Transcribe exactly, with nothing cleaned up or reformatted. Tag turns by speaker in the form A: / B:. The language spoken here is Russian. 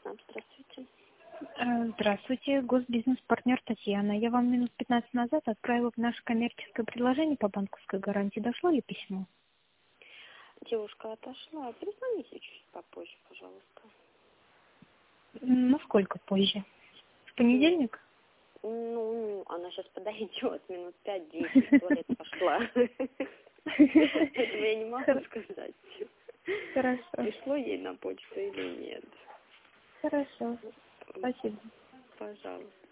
A: ЦНАП, здравствуйте.
B: Э, Здравствуйте, госбизнес-партнер Татьяна. Я вам минут пятнадцать назад отправила наше коммерческое предложение по банковской гарантии. Дошло ли письмо?
A: Девушка отошла. Перезвоните чуть попозже, пожалуйста.
B: М, Насколько позже? В понедельник?
A: Ну, она сейчас подойдет, минут пять-десять, в туалет пошла. Поэтому я не могу сказать,
B: Хорошо.
A: пришло ей на почту или нет.
B: Хорошо. Спасибо.
A: Пожалуйста.